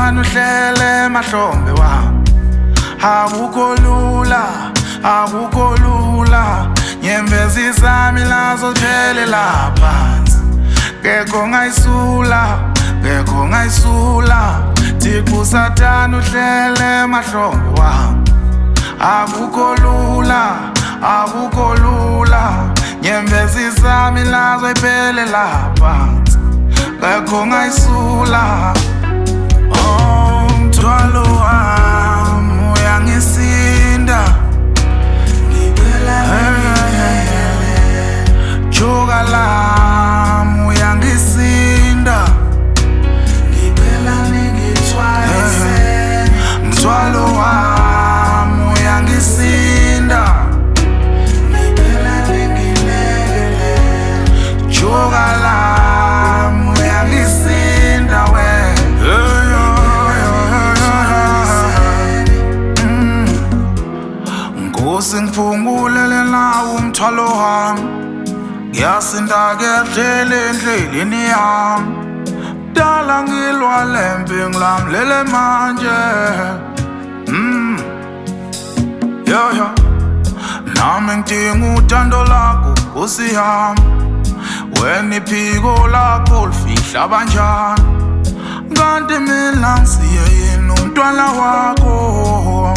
Sathane uhlele mahlombe wami akukho lula nyembezi zami lazo ziphelela phansi kekho ngayisula Thixo Sathane uhlele mahlombe wami akukho lula nyembezi zami lazo ziphelela phansi kekho ngayisula umthwalo wami uyangisinda Juga lami uyangisinda Mthwalo wami uyangisinda Juga lami uyangisinda Nkosi ngiphungulele nawo umthwalo wami Ngiyasinda kuyadlela endleleni yami Dala ngilwa lempi ngilamlele manje Nami ngidinga uthando lakho Nkosi yami Wena iphiko lakho lifihla banjani Kanti mina ngisiye yini umntwana wakho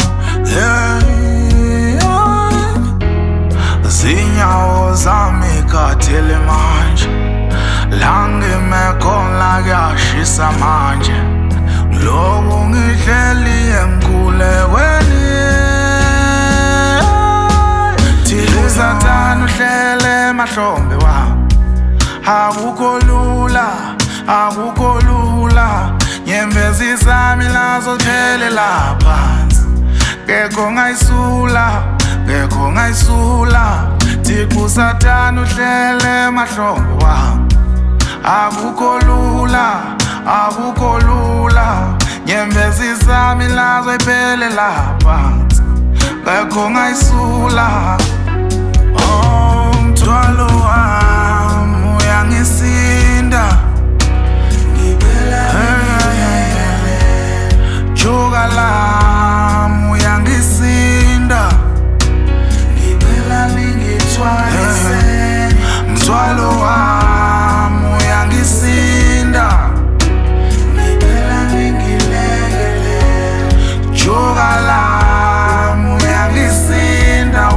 Zinyawo zami khathele manje La ngimekhona kuyashisa manje Loku ngihleli emkhulekweni Thixo Sathane uhlele mahlombe wami akukho lula nyembezi zami lazo ziphelela phansi kekho ngayisula Thixo Sathane uhlele mahlombe wami akukho lula nyembezi zami lazo ziphelela phansi kekho ngayisula umthwalo wami uyangisinda Juga lami uyangisinda Mthwalo wami uyangisinda Juga lami uyangisinda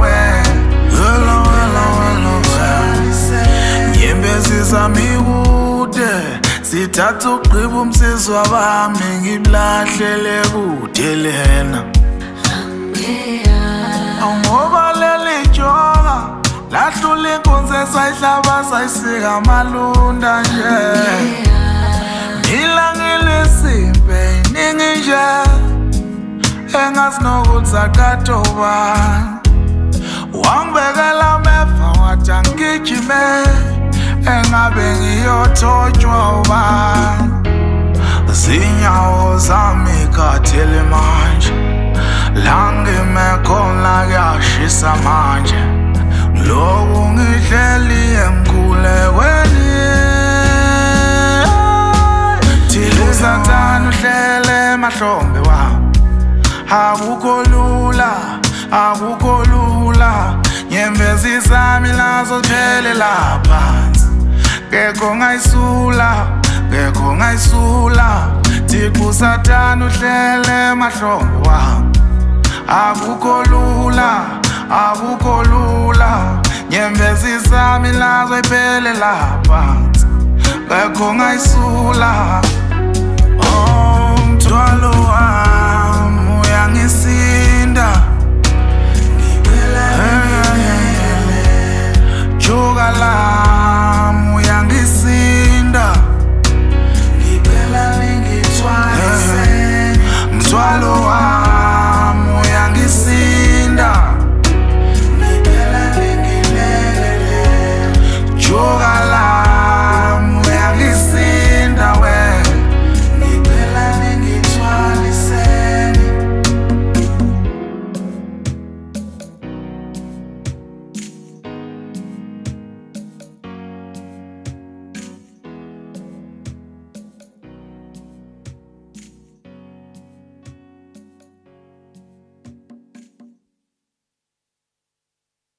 Nyembezi zami kude Sithatha ugqiba umsizwa wami ngiblahlele kude lena Ngoba leli joka lahlula inkunzi esayihlaba sayisika amalunda nje Ngila ngilisimpe iningi nje Engasinokuthi sakatoba Wangibekela mefa wathi angigijime Engabe ngiyothotywa ubani Zinyawo zami khathele manje La ngimekhona kuyashisa manje Loku ngihleli emkhulekweni Thixo Sathane uhlele mahlombe wami akukho lula nyembezi zami lazo ziphelela phansi kekho ngayisula Thixo Sathane uhlele mahlombe wami akukho lula nyembezi zami lazo ziphelela phansi kekho ngayisula